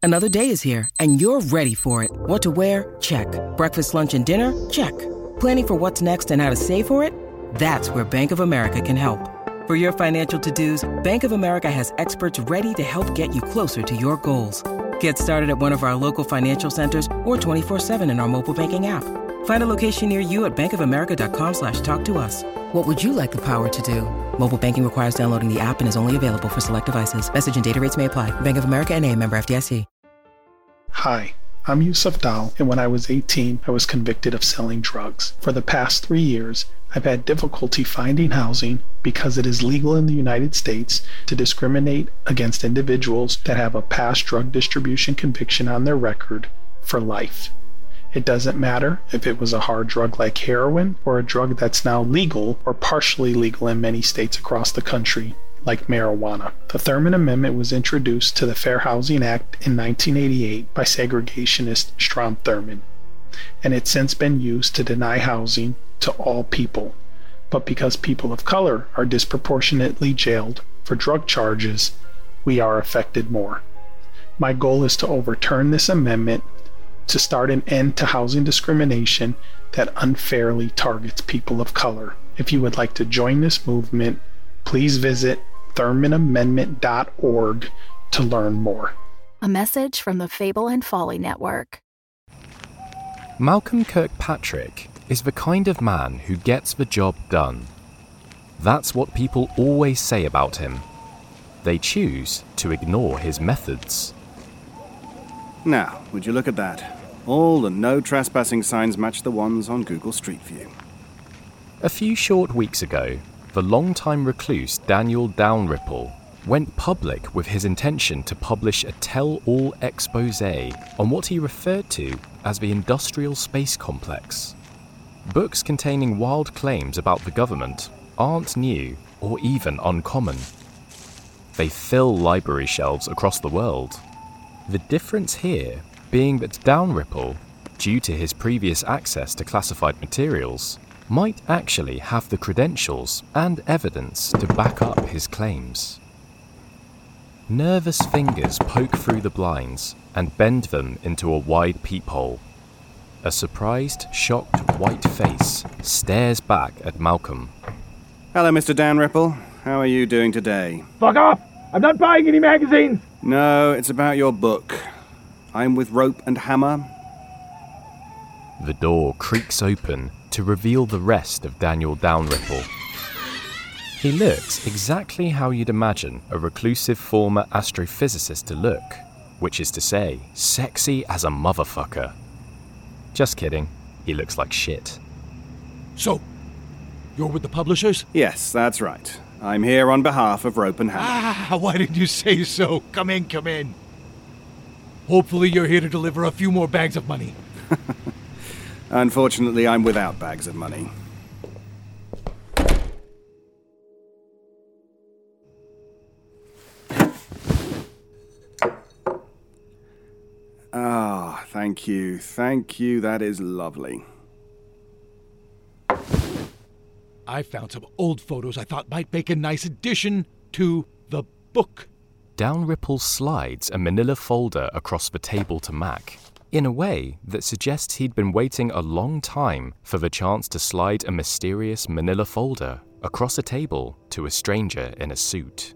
Another day is here, and you're ready for it. What to wear? Check. Breakfast, lunch, and dinner? Check. Planning for what's next and how to save for it? That's where Bank of America can help. For your financial to-dos, Bank of America has experts ready to help get you closer to your goals. Get started at one of our local financial centers or 24/7 in our mobile banking app. Find a location near you at bankofamerica.com/talktous. What would you like the power to do? Mobile banking requires downloading the app and is only available for select devices. Message and data rates may apply. Bank of America N.A., member FDIC. Hi, I'm Yusuf Dal, and when I was 18, I was convicted of selling drugs. For the past 3 years, I've had difficulty finding housing because it is legal in the United States to discriminate against individuals that have a past drug distribution conviction on their record for life. It doesn't matter if it was a hard drug like heroin or a drug that's now legal or partially legal in many states across the country, like marijuana. The Thurmond Amendment was introduced to the Fair Housing Act in 1988 by segregationist Strom Thurmond, and it's since been used to deny housing to all people. But because people of color are disproportionately jailed for drug charges, we are affected more. My goal is to overturn this amendment to start an end to housing discrimination that unfairly targets people of color. If you would like to join this movement, please visit ThurmondAmendment.org to learn more. A message from the Fable and Folly Network. Malcolm Kirkpatrick is the kind of man who gets the job done. That's what people always say about him. They choose to ignore his methods. Now, would you look at that? All the no trespassing signs match the ones on Google Street View. A few short weeks ago, the longtime recluse Daniel Dalrymple went public with his intention to publish a tell-all exposé on what he referred to as the industrial space complex. Books containing wild claims about the government aren't new or even uncommon. They fill library shelves across the world. The difference here being that Dalrymple, due to his previous access to classified materials, might actually have the credentials and evidence to back up his claims. Nervous fingers poke through the blinds and bend them into a wide peephole. A surprised, shocked white face stares back at Malcolm. Hello, Mr. Dalrymple. How are you doing today? Fuck off! I'm not buying any magazines! No, it's about your book. I'm with Rope and Hammer. The door creaks open to reveal the rest of Daniel Dalrymple. He looks exactly how you'd imagine a reclusive former astrophysicist to look, which is to say, sexy as a motherfucker. Just kidding, he looks like shit. So, you're with the publishers? Yes, that's right. I'm here on behalf of Rope and Hammer. Why didn't you say so? Come in. Hopefully you're here to deliver a few more bags of money. Unfortunately, I'm without bags of money. Ah, thank you. That is lovely. I found some old photos I thought might make a nice addition to the book. Dalrymple slides a manila folder across the table to Mac, in a way that suggests he'd been waiting a long time for the chance to slide a mysterious manila folder across a table to a stranger in a suit.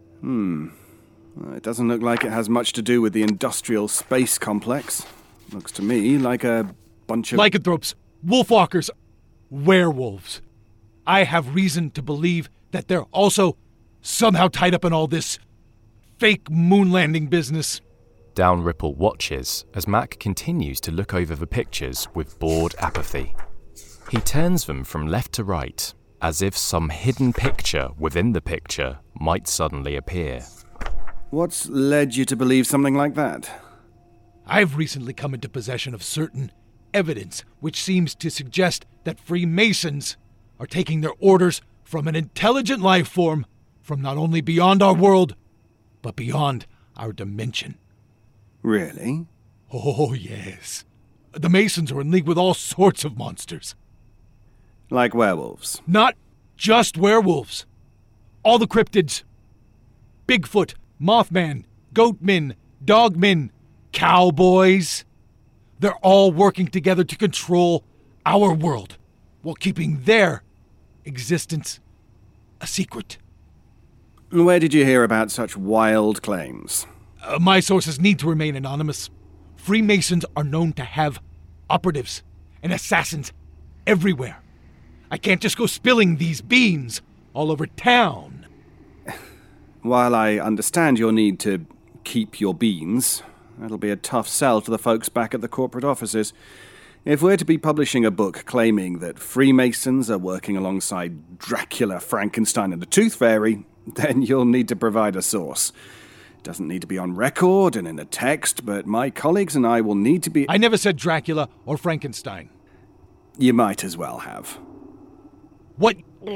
It doesn't look like it has much to do with the industrial space complex. Looks to me like a bunch of... lycanthropes, wolfwalkers, werewolves. I have reason to believe that they're also somehow tied up in all this fake moon landing business. Dalrymple watches as Mac continues to look over the pictures with bored apathy. He turns them from left to right, as if some hidden picture within the picture might suddenly appear. What's led you to believe something like that? I've recently come into possession of certain evidence which seems to suggest that Freemasons are taking their orders from an intelligent life form from not only beyond our world, but beyond our dimension. Really? Oh, yes. The Masons are in league with all sorts of monsters. Like werewolves? Not just werewolves. All the cryptids. Bigfoot, Mothman, Goatmen, Dogmen, cowboys. They're all working together to control our world while keeping their existence a secret. Where did you hear about such wild claims? My sources need to remain anonymous. Freemasons are known to have operatives and assassins everywhere. I can't just go spilling these beans all over town. While I understand your need to keep your beans, that'll be a tough sell to the folks back at the corporate offices. If we're to be publishing a book claiming that Freemasons are working alongside Dracula, Frankenstein, and the Tooth Fairy, then you'll need to provide a source. It doesn't need to be on record and in a text, but my colleagues and I will need to be... I never said Dracula or Frankenstein. You might as well have. What?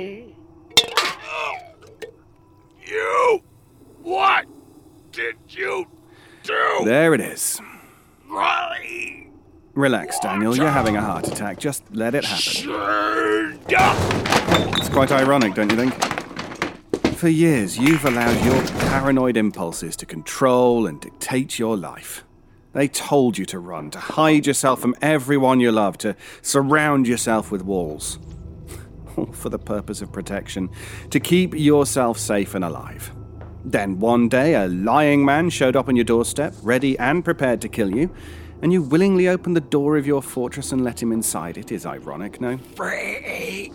What did you do? There it is. Riley! Relax, Daniel. You're having a heart attack. Just let it happen. It's quite ironic, don't you think? For years, you've allowed your paranoid impulses to control and dictate your life. They told you to run, to hide yourself from everyone you love, to surround yourself with walls. All for the purpose of protection, to keep yourself safe and alive. Then one day, a lying man showed up on your doorstep, ready and prepared to kill you, and you willingly opened the door of your fortress and let him inside. It is ironic, no? Freemason!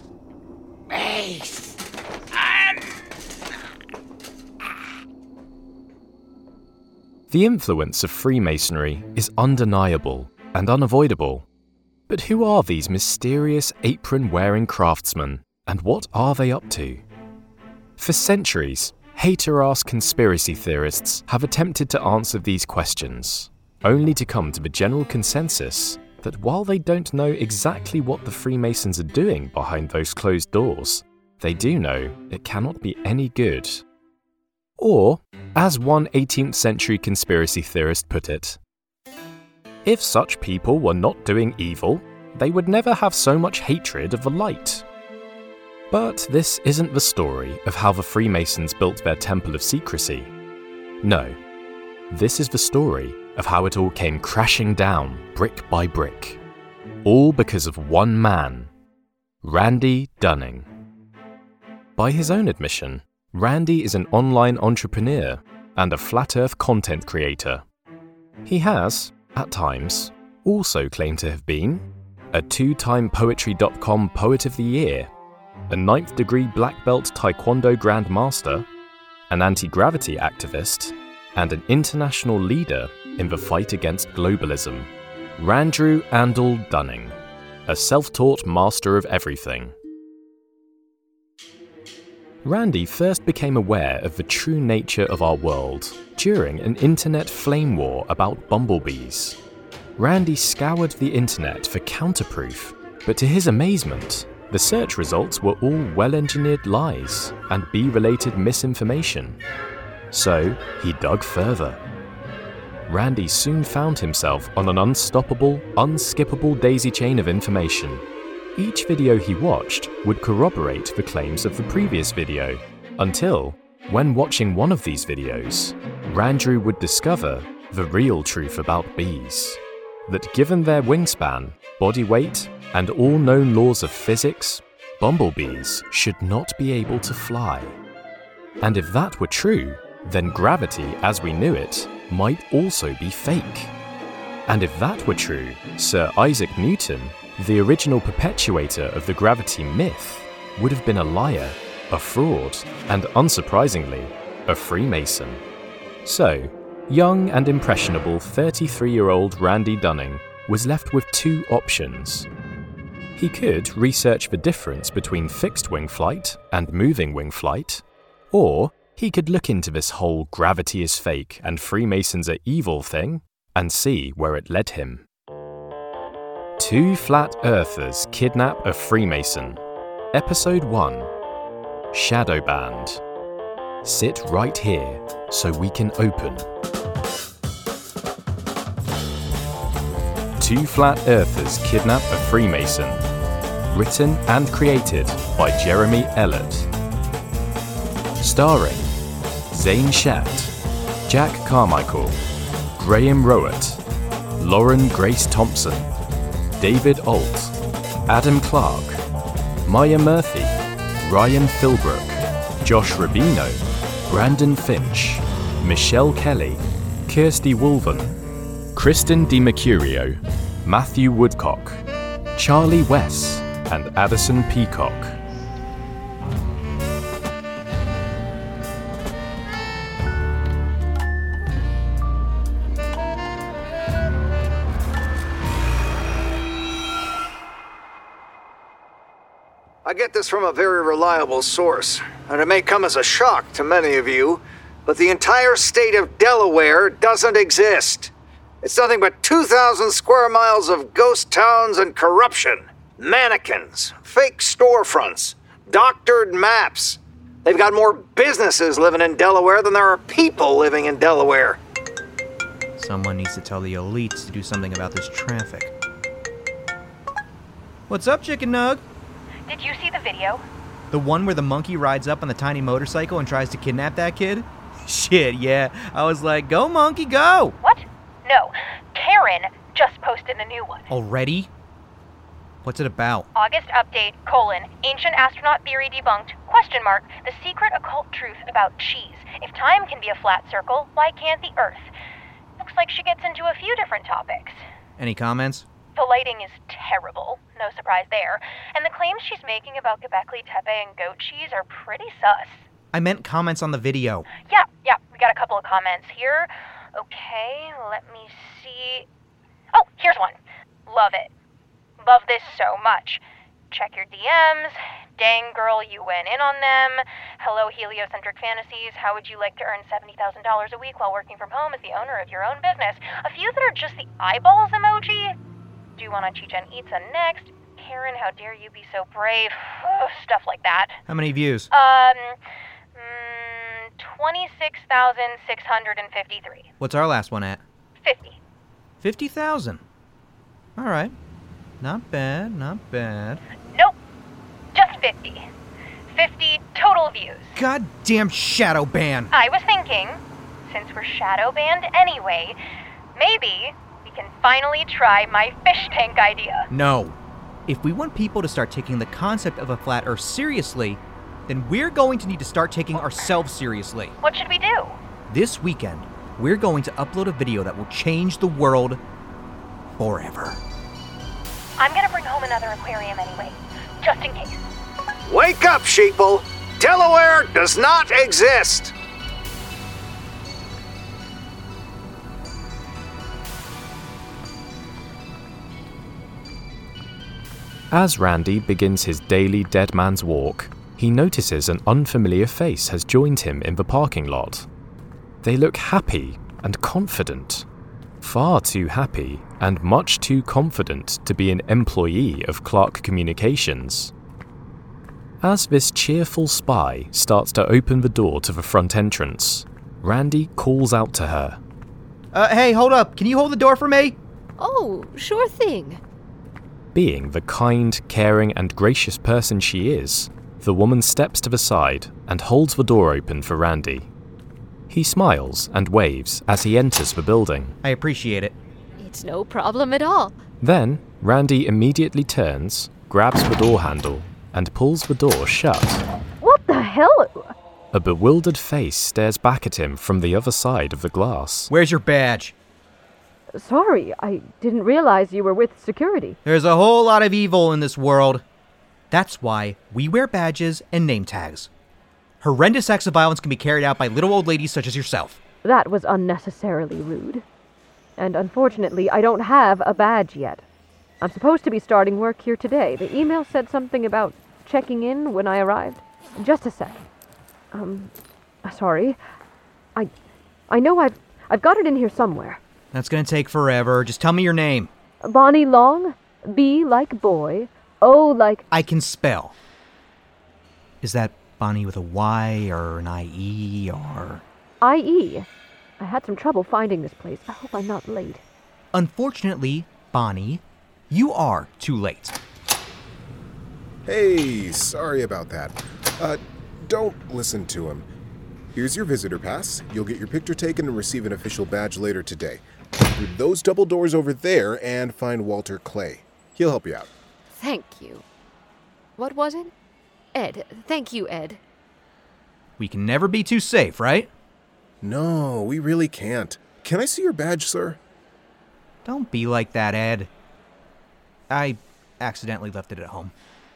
The influence of Freemasonry is undeniable and unavoidable. But who are these mysterious apron-wearing craftsmen, and what are they up to? For centuries, hater-ass conspiracy theorists have attempted to answer these questions, only to come to the general consensus that while they don't know exactly what the Freemasons are doing behind those closed doors, they do know it cannot be any good. Or, as one 18th century conspiracy theorist put it, if such people were not doing evil, they would never have so much hatred of the light. But this isn't the story of how the Freemasons built their temple of secrecy. No, this is the story of how it all came crashing down brick by brick. All because of one man, Randy Dunning. By his own admission, Randy is an online entrepreneur and a flat earth content creator. He has, at times, also claimed to have been a 2-time Poetry.com Poet of the Year, a 9th degree black belt Taekwondo Grandmaster, an anti-gravity activist, and an international leader in the fight against globalism. Randrew Andal Dunning, a self-taught master of everything. Randy first became aware of the true nature of our world during an internet flame war about bumblebees. Randy scoured the internet for counterproof, but to his amazement, the search results were all well-engineered lies and bee-related misinformation. So he dug further. Randy soon found himself on an unstoppable, unskippable daisy chain of information. Each video he watched would corroborate the claims of the previous video, until, when watching one of these videos, Randrew would discover the real truth about bees. That given their wingspan, body weight, and all known laws of physics, bumblebees should not be able to fly. And if that were true, then gravity as we knew it might also be fake. And if that were true, Sir Isaac Newton, the original perpetuator of the gravity myth, would have been a liar, a fraud, and unsurprisingly, a Freemason. So, young and impressionable 33-year-old Randy Dunning was left with two options. He could research the difference between fixed-wing flight and moving-wing flight, or he could look into this whole gravity is fake and Freemasons are evil thing and see where it led him. Two Flat Earthers Kidnap a Freemason. Episode 1. Shadow Band. Sit right here so we can open. Two Flat Earthers Kidnap a Freemason. Written and created by Jeremy Ellert. Starring Zane Shatt, Jack Carmichael, Graham Rowett, Lauren Grace Thompson, David Alt, Adam Clark, Maya Murphy, Ryan Philbrook, Josh Rubino, Brandon Finch, Michelle Kelly, Kirsty Wolven, Kristen DiMercurio, Matthew Woodcock, Charlie Wess, and Addison Peacock. I get this from a very reliable source, and it may come as a shock to many of you, but the entire state of Delaware doesn't exist. It's nothing but 2,000 square miles of ghost towns and corruption, mannequins, fake storefronts, doctored maps. They've got more businesses living in Delaware than there are people living in Delaware. Someone needs to tell the elites to do something about this traffic. What's up, Chicken Nug? Did you see the video? The one where the monkey rides up on the tiny motorcycle and tries to kidnap that kid? Shit, yeah. I was like, go monkey, go! What? No. Karen just posted a new one. Already? What's it about? August update, ancient astronaut theory debunked, the secret occult truth about cheese. If time can be a flat circle, why can't the Earth? Looks like she gets into a few different topics. Any comments? The lighting is terrible, no surprise there, and the claims she's making about Göbekli Tepe and goat cheese are pretty sus. I meant comments on the video. Yeah, we got a couple of comments here. Okay, let me see. Oh, here's one. Love it. Love this so much. Check your DMs. Dang girl, you went in on them. Hello, heliocentric fantasies. How would you like to earn $70,000 a week while working from home as the owner of your own business? A few that are just the eyeballs emoji. Do you want to Chichen Itza next? Karen, how dare you be so brave? Stuff like that. How many views? 26,653. What's our last one at? 50. 50,000. All right. Not bad, not bad. Nope. Just 50. 50 total views. Goddamn shadow ban. I was thinking, since we're shadow banned anyway, maybe we can finally try my fish tank idea. No. If we want people to start taking the concept of a flat Earth seriously, then we're going to need to start taking ourselves seriously. What should we do? This weekend, we're going to upload a video that will change the world forever. I'm gonna bring home another aquarium anyway, just in case. Wake up, sheeple! Delaware does not exist! As Randy begins his daily dead man's walk, he notices an unfamiliar face has joined him in the parking lot. They look happy and confident. Far too happy and much too confident to be an employee of Clark Communications. As this cheerful spy starts to open the door to the front entrance, Randy calls out to her. Hey, hold up. Can you hold the door for me? Oh, sure thing. Being the kind, caring, and gracious person she is, the woman steps to the side and holds the door open for Randy. He smiles and waves as he enters the building. I appreciate it. It's no problem at all. Then, Randy immediately turns, grabs the door handle, and pulls the door shut. What the hell? A bewildered face stares back at him from the other side of the glass. Where's your badge? Sorry, I didn't realize you were with security. There's a whole lot of evil in this world. That's why we wear badges and name tags. Horrendous acts of violence can be carried out by little old ladies such as yourself. That was unnecessarily rude. And unfortunately, I don't have a badge yet. I'm supposed to be starting work here today. The email said something about checking in when I arrived. Just a sec. Sorry. I know I've got it in here somewhere. That's gonna take forever. Just tell me your name. Bonnie Long. B like boy. O like... I can spell. Is that Bonnie with a Y or an I-E or... I-E. I had some trouble finding this place. I hope I'm not late. Unfortunately, Bonnie, you are too late. Hey, sorry about that. Don't listen to him. Here's your visitor pass. You'll get your picture taken and receive an official badge later today. Through those double doors over there and find Walter Clay. He'll help you out. Thank you. What was it? Ed. Thank you, Ed. We can never be too safe, right? No, we really can't. Can I see your badge, sir? Don't be like that, Ed. I accidentally left it at home.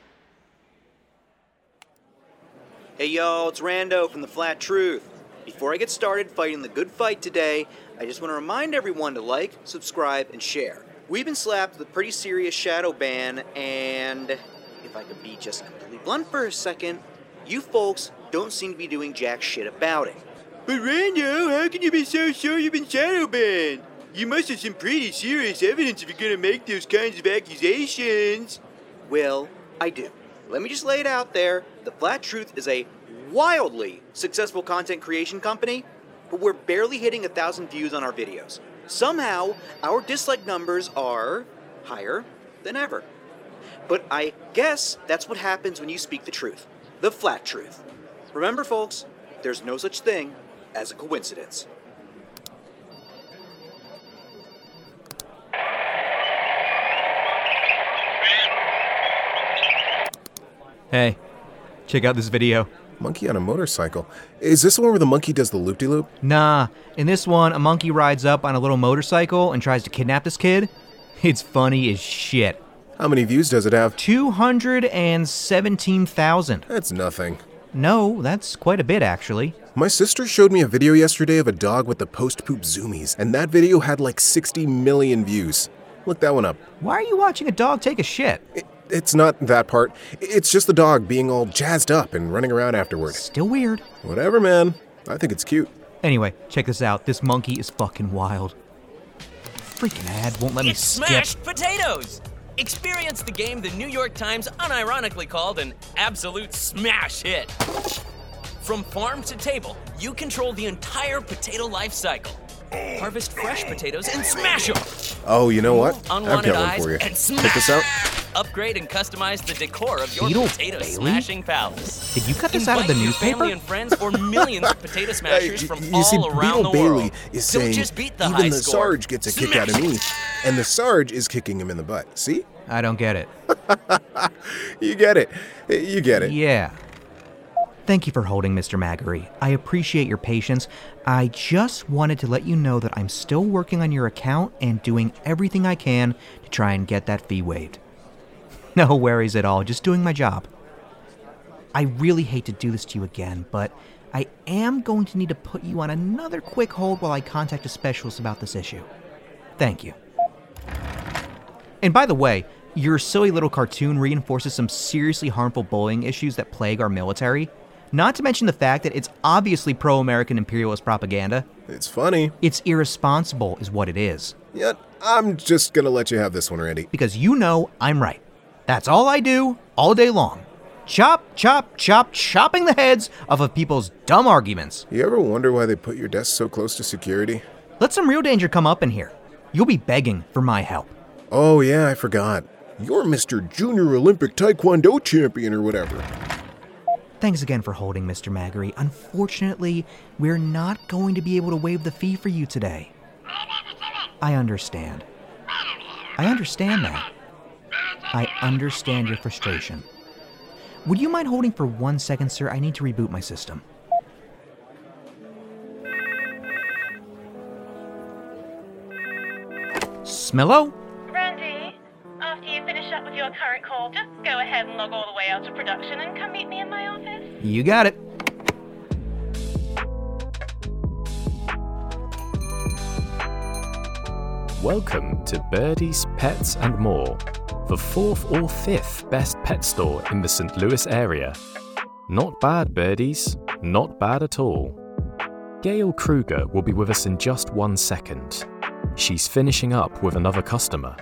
Hey y'all, it's Rando from The Flat Truth. Before I get started fighting the good fight today, I just want to remind everyone to like, subscribe, and share. We've been slapped with a pretty serious shadow ban, and if I could be just completely blunt for a second, you folks don't seem to be doing jack shit about it. But Rando, how can you be so sure you've been shadow banned? You must have some pretty serious evidence if you're gonna make those kinds of accusations. Well, I do. Let me just lay it out there. The Flat Truth is a wildly successful content creation company, but we're barely hitting 1,000 views on our videos. Somehow, our dislike numbers are higher than ever. But I guess that's what happens when you speak the truth. The flat truth. Remember, folks, there's no such thing as a coincidence. Hey, check out this video. Monkey on a motorcycle. Is this the one where the monkey does the loop-de-loop? Nah, in this one, a monkey rides up on a little motorcycle and tries to kidnap this kid. It's funny as shit. How many views does it have? 217,000. That's nothing. No, that's quite a bit, actually. My sister showed me a video yesterday of a dog with the post-poop zoomies, and that video had like 60 million views. Look that one up. Why are you watching a dog take a shit? It's not that part. It's just the dog being all jazzed up and running around afterward. Still weird. Whatever, man. I think it's cute. Anyway, check this out. This monkey is fucking wild. Freaking ad won't let me skip. Smashed potatoes! Experience the game the New York Times unironically called an absolute smash hit. From farm to table, you control the entire potato life cycle. Harvest fresh potatoes and smash them. Oh, you know what? I've Unwanted got one eyes for you. and Check this out. Upgrade and customize the decor of your Beetle potato Bailey? smashing palace. Did you cut this out of the Invite your newspaper? family and friends or millions of potato smashers from you see, all around Beetle the world. Bailey is Don't saying just beat the high even the score. Sarge gets a kick out of me, and the Sarge is kicking him in the butt. See? I don't get it. You get it. You get it. Yeah. Thank you for holding, Mr. Maggery. I appreciate your patience. I just wanted to let you know that I'm still working on your account and doing everything I can to try and get that fee waived. No worries at all, just doing my job. I really hate to do this to you again, but I am going to need to put you on another quick hold while I contact a specialist about this issue. Thank you. And by the way, your silly little cartoon reinforces some seriously harmful bullying issues that plague our military. Not to mention the fact that it's obviously pro-American imperialist propaganda. It's funny. It's irresponsible is what it is. Yet, I'm just gonna let you have this one, Randy. Because you know I'm right. That's all I do, all day long. Chop, chop, chop, chopping the heads off of people's dumb arguments. You ever wonder why they put your desk so close to security? Let some real danger come up in here. You'll be begging for my help. Oh yeah, I forgot. You're Mr. Junior Olympic Taekwondo Champion or whatever. Thanks again for holding, Mr. Maggery. Unfortunately, we're not going to be able to waive the fee for you today. I understand. I understand that. I understand your frustration. Would you mind holding for 1 second, sir? I need to reboot my system. Smillo? Randy, after you finish up with your current call, just go ahead and log all the way out of production and come meet me in my office. You got it. Welcome to Birdie's Pets and More, the 4th or 5th best pet store in the St. Louis area. Not bad, birdies. Not bad at all. Gail Kruger will be with us in just 1 second. She's finishing up with another customer.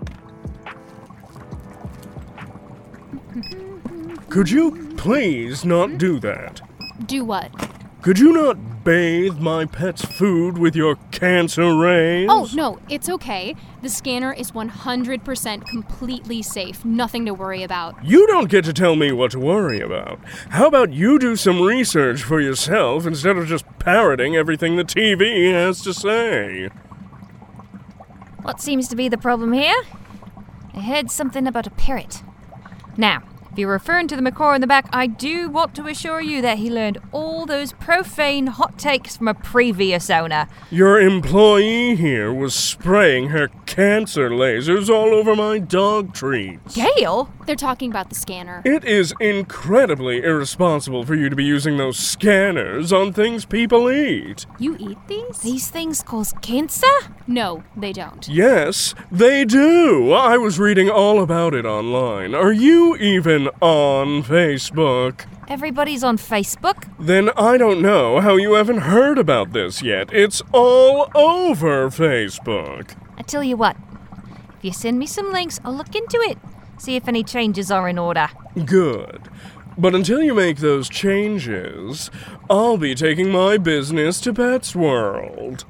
Could you please not do that? Do what? Could you not bathe my pet's food with your cancer rays? Oh, no, it's okay. The scanner is 100% completely safe. Nothing to worry about. You don't get to tell me what to worry about. How about you do some research for yourself instead of just parroting everything the TV has to say? What seems to be the problem here? I heard something about a parrot. Now, if you're referring to the macaw in the back, I do want to assure you that he learned all those profane hot takes from a previous owner. Your employee here was spraying her cancer lasers all over my dog treats. Gail? They're talking about the scanner. It is incredibly irresponsible for you to be using those scanners on things people eat. You eat these? These things cause cancer? No, they don't. Yes, they do. I was reading all about it online. Are you even on Facebook? Everybody's on Facebook. Then I don't know how you haven't heard about this yet. It's all over Facebook. I tell you what, if you send me some links, I'll look into it. See if any changes are in order. Good. But until you make those changes, I'll be taking my business to Pets World.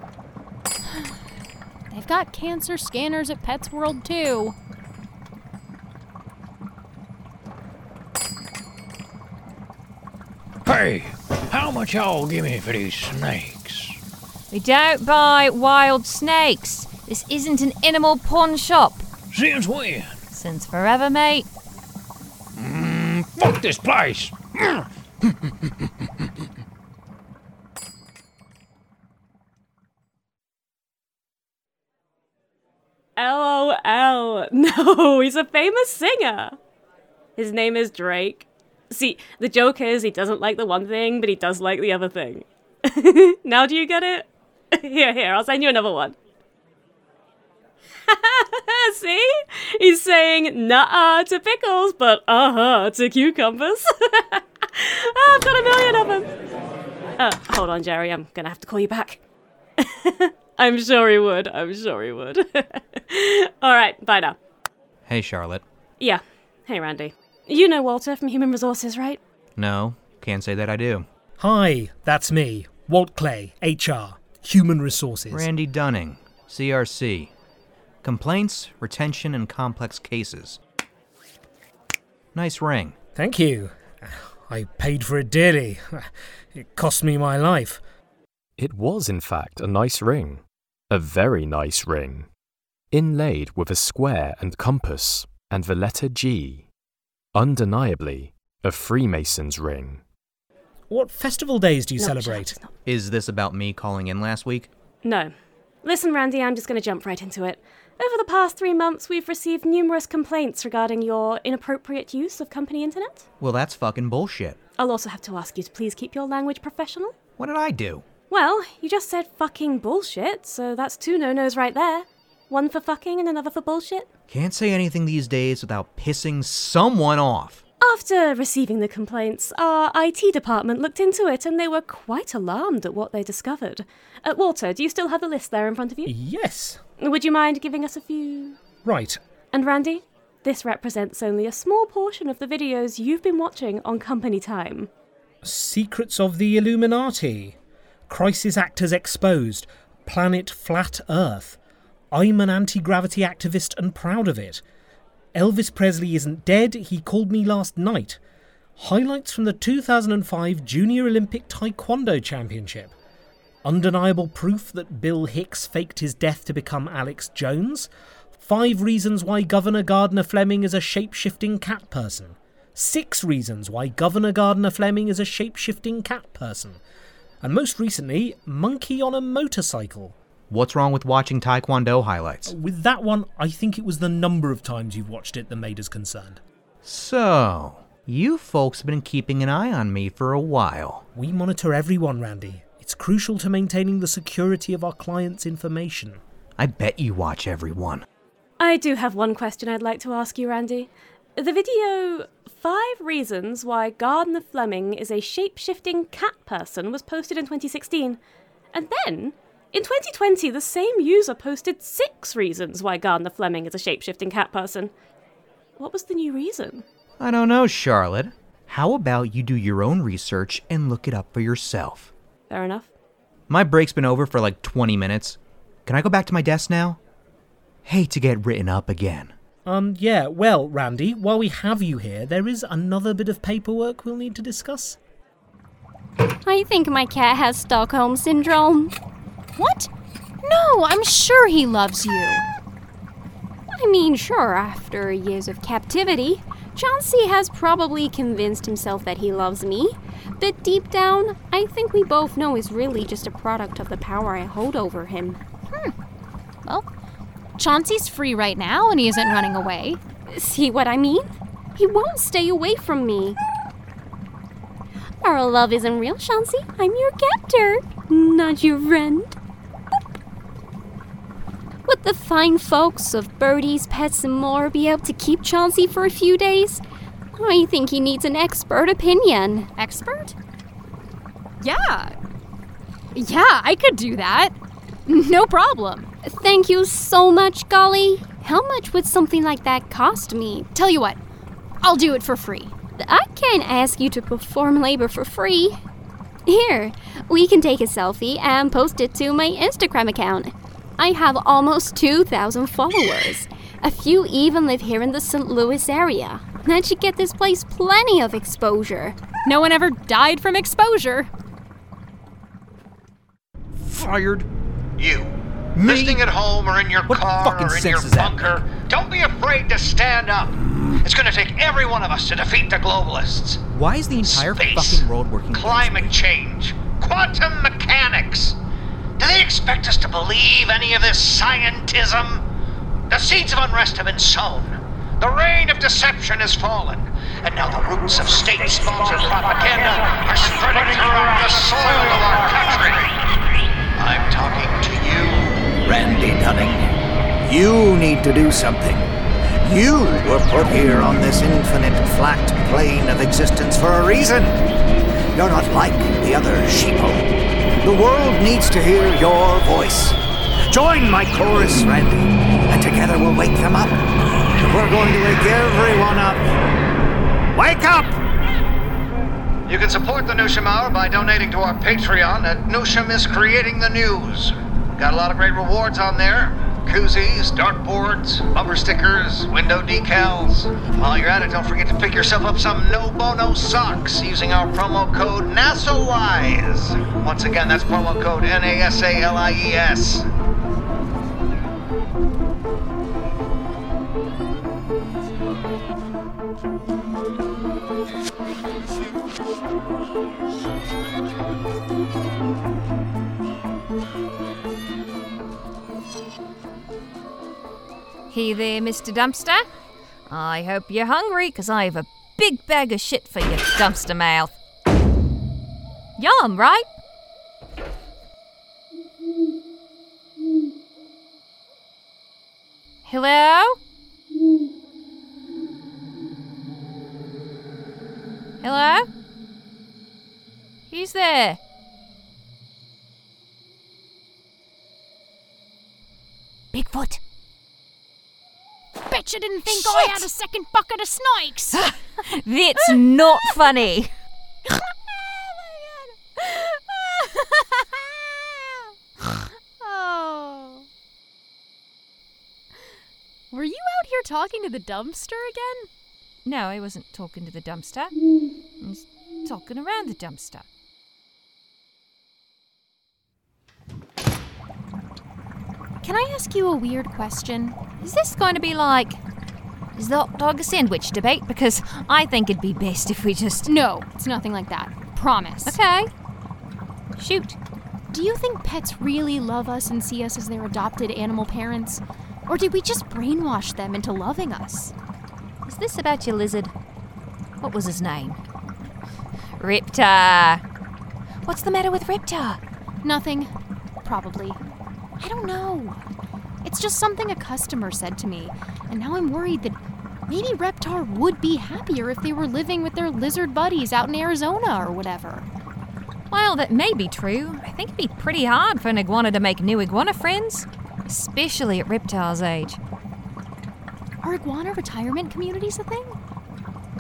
They've got cancer scanners at Pets World, too. Hey, how much y'all give me for these snakes? We don't buy wild snakes. This isn't an animal pawn shop. Since when? Since forever, mate. Fuck this place! LOL. No, he's a famous singer. His name is Drake. See, the joke is he doesn't like the one thing, but he does like the other thing. Now do you get it? Here, I'll send you another one. See? He's saying nuh-uh to pickles, but uh-huh to cucumbers. Oh, I've got a million of them. Hold on, Jerry, I'm gonna have to call you back. I'm sure he would. Alright, bye now. Hey, Charlotte. Yeah. Hey, Randy. You know Walter from Human Resources, right? No, can't say that I do. Hi, that's me, Walt Clay, HR, Human Resources. Randy Dunning, CRC. Complaints, retention, and complex cases. Nice ring. Thank you. I paid for it dearly. It cost me my life. It was, in fact, a nice ring. A very nice ring. Inlaid with a square and compass, and the letter G. Undeniably, a Freemason's ring. What festival days do you celebrate? Is this about me calling in last week? No. Listen, Randy, I'm just going to jump right into it. Over the past 3 months, we've received numerous complaints regarding your inappropriate use of company internet. Well, that's fucking bullshit. I'll also have to ask you to please keep your language professional. What did I do? Well, you just said fucking bullshit, so that's 2 no-nos right there. One for fucking and another for bullshit. Can't say anything these days without pissing someone off. After receiving the complaints, our IT department looked into it and they were quite alarmed at what they discovered. Walter, do you still have the list there in front of you? Yes. Would you mind giving us a few? Right. And Randy, this represents only a small portion of the videos you've been watching on company time. Secrets of the Illuminati. Crisis actors exposed. Planet Flat Earth. I'm an anti-gravity activist and proud of it. Elvis Presley isn't dead, he called me last night. Highlights from the 2005 Junior Olympic Taekwondo Championship. Undeniable proof that Bill Hicks faked his death to become Alex Jones. 5 reasons why Governor Gardner Fleming is a shape-shifting cat person. 6 reasons why Governor Gardner Fleming is a shape-shifting cat person. And most recently, Monkey on a Motorcycle. What's wrong with watching Taekwondo highlights? With that one, I think it was the number of times you've watched it that made us concerned. So, you folks have been keeping an eye on me for a while. We monitor everyone, Randy. It's crucial to maintaining the security of our clients' information. I bet you watch everyone. I do have one question I'd like to ask you, Randy. The video 5 Reasons Why Gardner Fleming is a Shape-Shifting Cat Person was posted in 2016. And then, in 2020, the same user posted 6 reasons why Gardner Fleming is a shape-shifting cat person. What was the new reason? I don't know, Charlotte. How about you do your own research and look it up for yourself? Fair enough. My break's been over for like 20 minutes. Can I go back to my desk now? Hate to get written up again. Yeah, well, Randy, while we have you here, there is another bit of paperwork we'll need to discuss. I think my cat has Stockholm Syndrome. What? No, I'm sure he loves you. I mean, sure, after years of captivity, Chauncey has probably convinced himself that he loves me. But deep down, I think we both know he's really just a product of the power I hold over him. Well, Chauncey's free right now and he isn't running away. See what I mean? He won't stay away from me. Our love isn't real, Chauncey. I'm your captor, not your friend. Would the fine folks of Birdies, Pets, and More be able to keep Chauncey for a few days? I think he needs an expert opinion. Expert? Yeah, I could do that. No problem. Thank you so much, Golly. How much would something like that cost me? Tell you what, I'll do it for free. I can't ask you to perform labor for free. Here, we can take a selfie and post it to my Instagram account. I have almost 2,000 followers. A few even live here in the St. Louis area. That should get this place plenty of exposure. No one ever died from exposure. Fired. You. Me? Listening at home or in your car or in your bunker, don't be afraid to stand up. It's going to take every one of us to defeat the globalists. Why is the entire Space, fucking world working? Climate change, quantum mechanics. Do they expect us to believe any of this scientism? The seeds of unrest have been sown. The rain of deception has fallen. And now the roots of state-sponsored propaganda are spreading throughout the soil of our country. I'm talking to you, Randy Dunning. You need to do something. You were put here on this infinite flat plane of existence for a reason. You're not like the other sheeple. The world needs to hear your voice. Join my chorus, Randy, and together we'll wake them up. We're going to wake everyone up. Wake up! You can support the Newsham Hour by donating to our Patreon at Newsham is Creating the News. Got a lot of great rewards on there. Koozies, dartboards, bumper stickers, window decals. While you're at it, don't forget to pick yourself up some No Bono socks using our promo code NASALIES. Once again, that's promo code NASALIES. Hey there, Mr. Dumpster. I hope you're hungry, 'cause I have a big bag of shit for your dumpster mouth. Yum, right? Hello? Hello? Who's there? Bigfoot. Bet you didn't think I had a second bucket of snakes. That's not funny. Oh. Were you out here talking to the dumpster again? No, I wasn't talking to the dumpster. I was talking around the dumpster. Can I ask you a weird question? Is this going to be like, is the hot dog a sandwich debate? Because I think it'd be best if we just... No, it's nothing like that. Promise. Okay. Shoot. Do you think pets really love us and see us as their adopted animal parents? Or did we just brainwash them into loving us? Is this about your lizard? What was his name? Riptar. What's the matter with Riptar? Nothing. Probably. I don't know. It's just something a customer said to me, and now I'm worried that maybe Reptar would be happier if they were living with their lizard buddies out in Arizona or whatever. Well, that may be true. I think it'd be pretty hard for an iguana to make new iguana friends, especially at Reptar's age. Are iguana retirement communities a thing?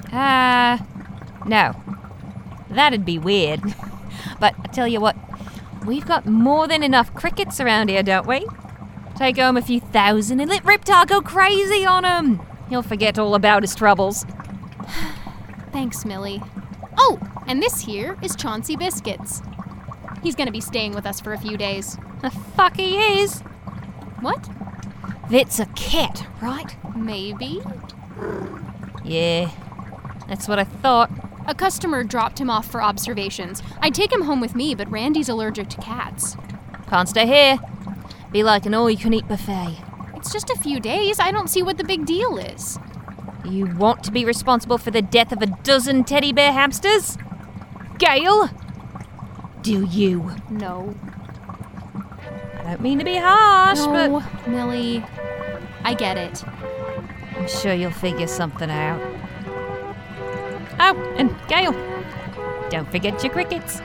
No. That'd be weird. But I tell you what, We've got more than enough crickets around here, don't we? Take home a few thousand and let Reptar go crazy on him. He'll forget all about his troubles. Thanks, Millie. Oh, and this here is Chauncey Biscuits. He's gonna be staying with us for a few days. The fuck he is? What? That's a cat, right? Maybe. Yeah, that's what I thought. A customer dropped him off for observations. I'd take him home with me, but Randy's allergic to cats. Can't stay here. Be like an all-you-can-eat buffet. It's just a few days. I don't see what the big deal is. You want to be responsible for the death of a dozen teddy bear hamsters? Gail? Do you? No. I don't mean to be harsh, no, but... Millie, I get it. I'm sure you'll figure something out. Oh, and Gail, don't forget your crickets.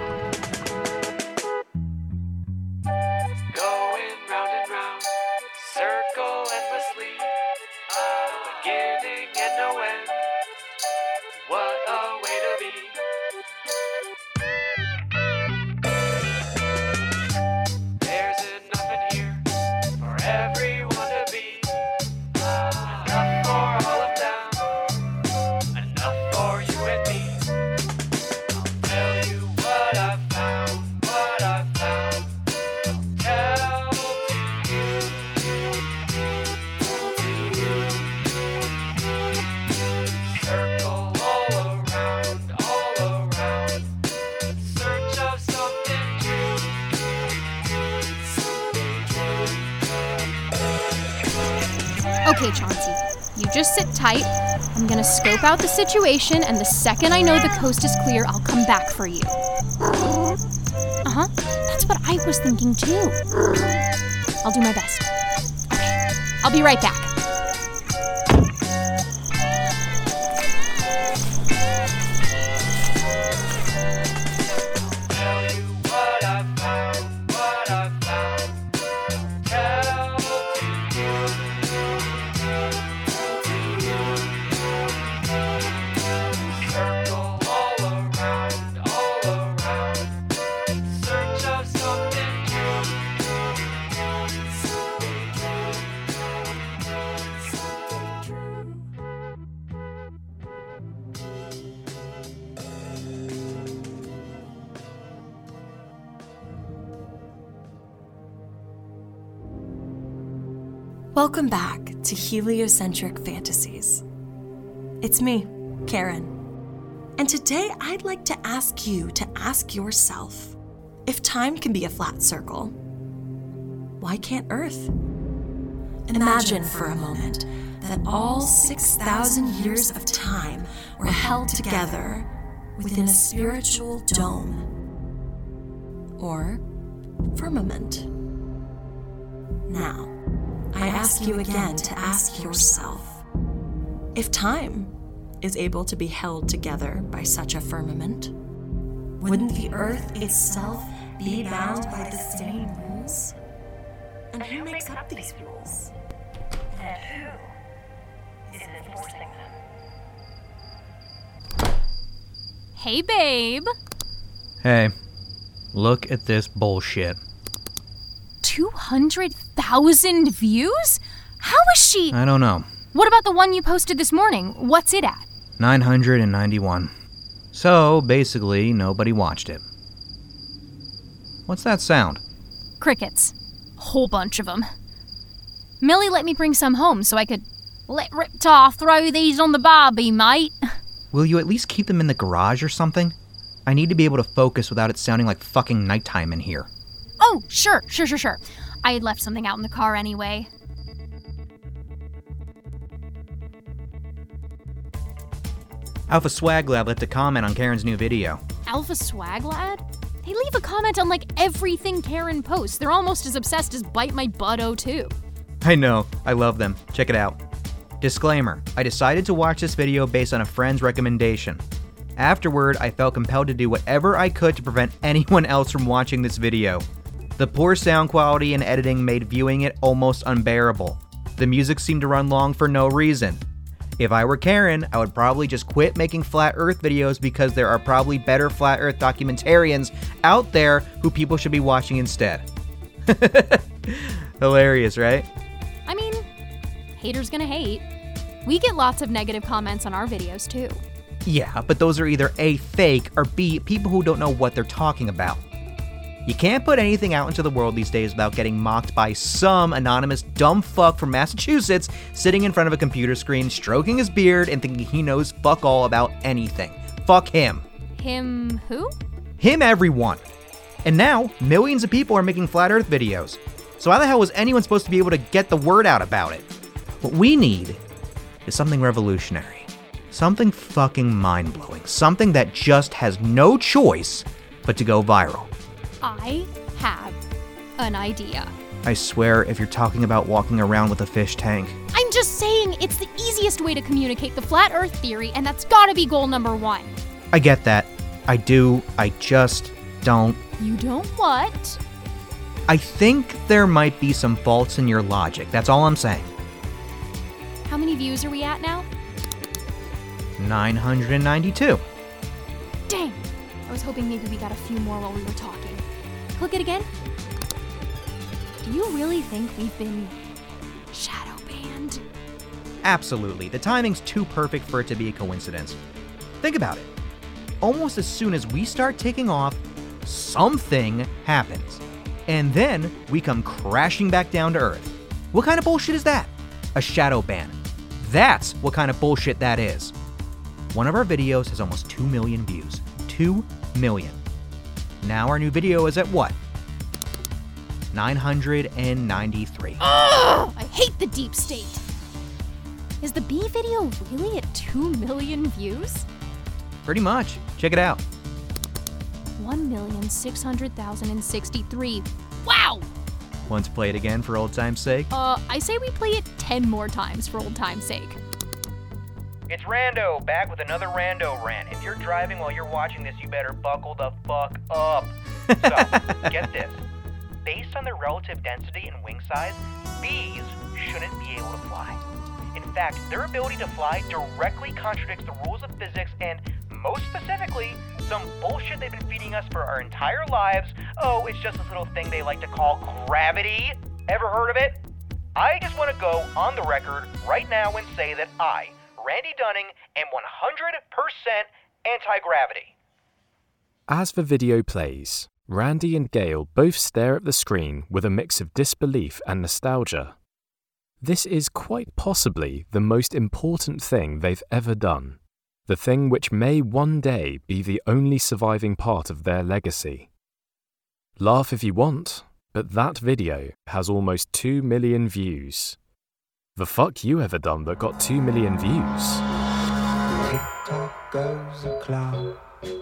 Going round and round, circle endlessly. No beginning and no end. What a way to be. There's enough in here for everyone to be. Enough for all of them. Enough for you and me. I'll tell you what I found, what I found. I'll tell to you. Circle all around, in search of something true. Okay, Chauncey, you just sit tight. I'm gonna scope out the situation, and the second I know the coast is clear, I'll come back for you. Uh-huh, that's what I was thinking too. I'll do my best. Okay, I'll be right back. Welcome back to Heliocentric Fantasies. It's me, Karen. And today I'd like to ask you to ask yourself, if time can be a flat circle, why can't Earth? Imagine for a moment that all 6,000 years of time were held together within a spiritual dome or firmament. Now, I ask you again to ask yourself, if time is able to be held together by such a firmament, wouldn't the Earth itself be bound by the same rules? And who makes up these rules? And who is enforcing them? Hey, babe. Hey, look at this bullshit. 200,000 views? How is she? I don't know. What about the one you posted this morning? What's it at? 991. So, basically, nobody watched it. What's that sound? Crickets. Whole bunch of them. Millie let me bring some home so I could let Reptar throw these on the barbie, mate. Will you at least keep them in the garage or something? I need to be able to focus without it sounding like fucking nighttime in here. Oh, sure. I had left something out in the car anyway. Alpha Swag Lab left a comment on Karen's new video. Alpha Swag Lad? They leave a comment on like everything Karen posts. They're almost as obsessed as Bite My Butt 02. I know, I love them. Check it out. Disclaimer, I decided to watch this video based on a friend's recommendation. Afterward, I felt compelled to do whatever I could to prevent anyone else from watching this video. The poor sound quality and editing made viewing it almost unbearable. The music seemed to run long for no reason. If I were Karen, I would probably just quit making flat earth videos because there are probably better flat earth documentarians out there who people should be watching instead. Hilarious, right? I mean, haters gonna hate. We get lots of negative comments on our videos too. Yeah, but those are either A, fake, or B, people who don't know what they're talking about. You can't put anything out into the world these days without getting mocked by some anonymous dumb fuck from Massachusetts sitting in front of a computer screen, stroking his beard and thinking he knows fuck all about anything. Fuck him. Him who? Him, everyone. And now, millions of people are making flat earth videos. So how the hell was anyone supposed to be able to get the word out about it? What we need is something revolutionary. Something fucking mind-blowing. Something that just has no choice but to go viral. I have an idea. I swear, if you're talking about walking around with a fish tank. I'm just saying it's the easiest way to communicate the flat earth theory, and that's gotta be goal number 1. I get that. I do. I just don't. You don't what? I think there might be some faults in your logic. That's all I'm saying. How many views are we at now? 992. Dang! I was hoping maybe we got a few more while we were talking. Click it again. Do you really think we've been shadow banned? Absolutely. The timing's too perfect for it to be a coincidence. Think about it. Almost as soon as we start taking off, something happens. And then we come crashing back down to Earth. What kind of bullshit is that? A shadow ban. That's what kind of bullshit that is. One of our videos has almost 2 million views. 2 million. Now our new video is at what? 993. Ugh! I hate the deep state. Is the bee video really at 2 million views? Pretty much. Check it out. 1,600,063. Wow! Want to play it again for old time's sake? I say we play it 10 more times for old time's sake. It's Rando, back with another Rando rant. If you're driving while you're watching this, you better buckle the fuck up. So, get this. Based on their relative density and wing size, bees shouldn't be able to fly. In fact, their ability to fly directly contradicts the rules of physics and, most specifically, some bullshit they've been feeding us for our entire lives. Oh, it's just this little thing they like to call gravity. Ever heard of it? I just want to go on the record right now and say that I, Randy Dunning, am 100% anti-gravity. As the video plays, Randy and Gail both stare at the screen with a mix of disbelief and nostalgia. This is quite possibly the most important thing they've ever done. The thing which may one day be the only surviving part of their legacy. Laugh if you want, but that video has almost 2 million views. The fuck you ever done that got 2 million views? Tick-tock goes the clock.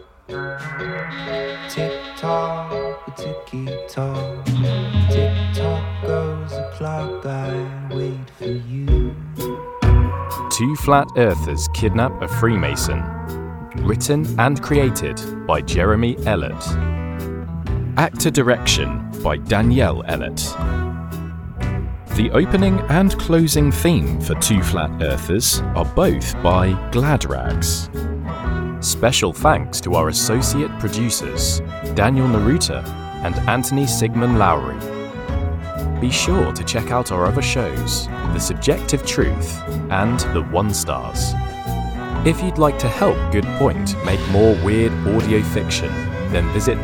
Tick-tock, ticky-tock. Tick-tock goes the clock, I wait for you. Two Flat Earthers Kidnap a Freemason. Written and created by Jeremy Ellett. Actor direction by Danielle Ellett. The opening and closing theme for Two Flat Earthers are both by Gladrags. Special thanks to our associate producers, Daniel Naruta and Anthony Sigmund Lowry. Be sure to check out our other shows, The Subjective Truth and The One Stars. If you'd like to help Good Point make more weird audio fiction, then visit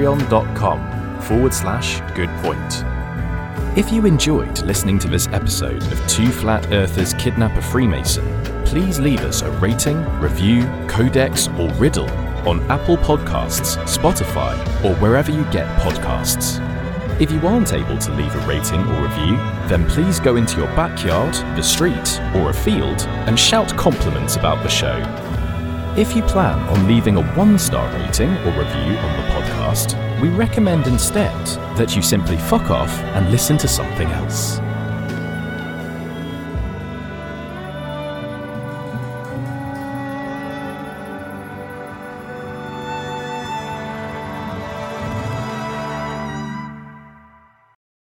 patreon.com/goodpoint. If you enjoyed listening to this episode of Two Flat Earthers Kidnap a Freemason, please leave us a rating, review, codex, or riddle on Apple Podcasts, Spotify, or wherever you get podcasts. If you aren't able to leave a rating or review, then please go into your backyard, the street, or a field and shout compliments about the show. If you plan on leaving a 1-star rating or review on the podcast, we recommend instead that you simply fuck off and listen to something else.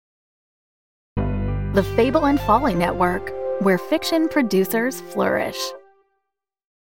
The Fable and Folly Network, where fiction producers flourish.